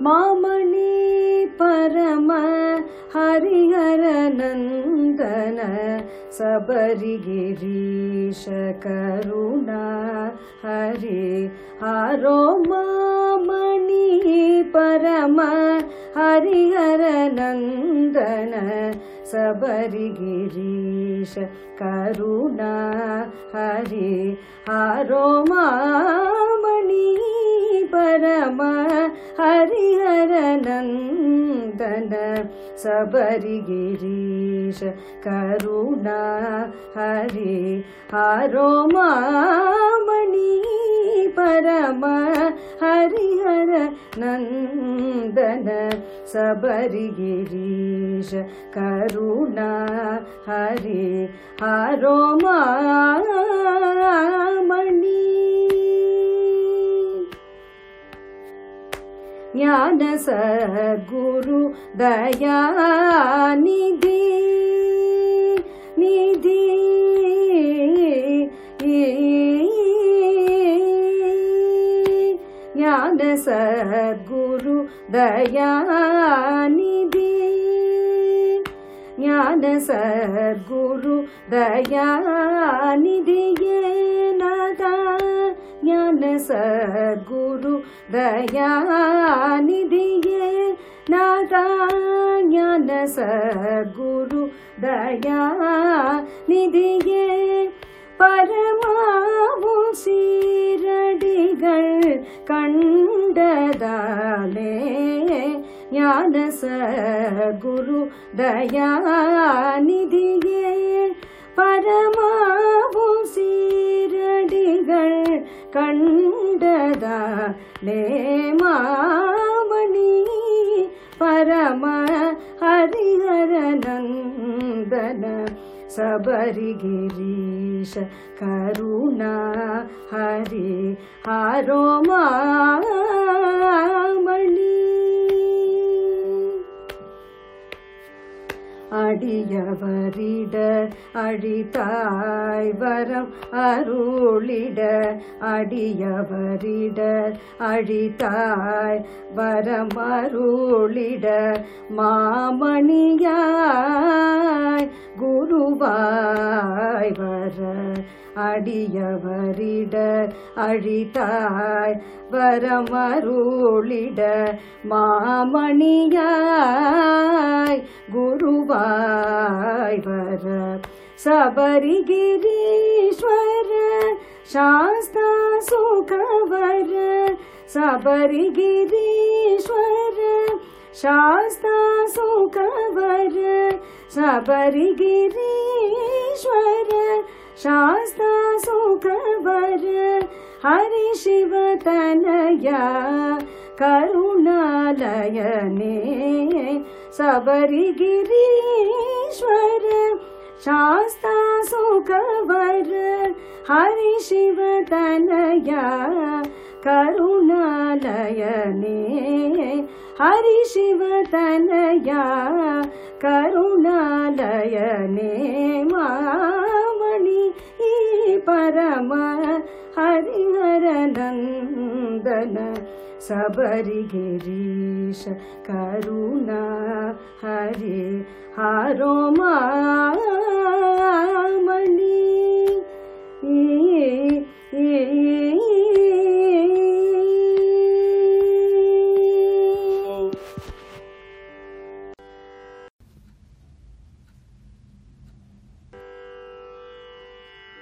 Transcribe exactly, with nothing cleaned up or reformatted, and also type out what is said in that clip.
மாமணி பரம ஹரிஹர நந்தன சபரிகிரீஷ கருணா ஹரி ஹரோ மாமணி பரம ஹரிஹர நந்தன சபரிகிரீஷ கருணா ஹரி ஹரோ மாமணி பரம ஹரிஹர நந்தன சபரிகிரீஷ கருணா ஹரி ஹரோ மாமணி பரம ஹரிஹர நந்தன சபரிகிரீஷ கருணா ஹரி ஹரோ மாமணி ஞான சத்குரு தயாநிதி நிதி ஞான சத்குரு தயாநிதி ஞான சத்குரு தயாநிதியே நாதா ஞான சத்குரு தயாநிதியே நாதா ஞான சத்குரு தயாநிதியே பரமாவும் சீரடிகள் கண்டதாலே ஞான சத்குரு தயாநிதியே பரமாவும் சீரடிகள் கண்டதாலே மாமணி பரம ஹரிஹர நந்தன சபரிகிரீஷ கருணா ஹரி ஹரோ மாமணி அடியவரிட அழித்தாய் வரம் அருளிட அடியவரிட அழித்தாய் வரம் அருளிட மாமணியாய் குருவாய் வர அடியவரிட அழித்தாய் வரமருளிட மாமணியாய் குருவாய் வர சபரிகிரீஸ்வர சாஸ்தா சுகவர சபரிகிரீஸ்வர சாஸ்தா சுகவர சபரிகிரீஸ்வர சாஸ்தா சுகவர ஹரி சிவ தனயா கருணாலயனே சபரிகிரீஸ்வர சாஸ்தா சுகவர ஹரி சிவ தனயா கருணாலயனே ஹரி சிவ தனயா கருணாலயனே மாமணி பரம ஹரிஹர நந்தன சபரிகிரீஷ கருணா ஹரி ஹரோ மாமணி.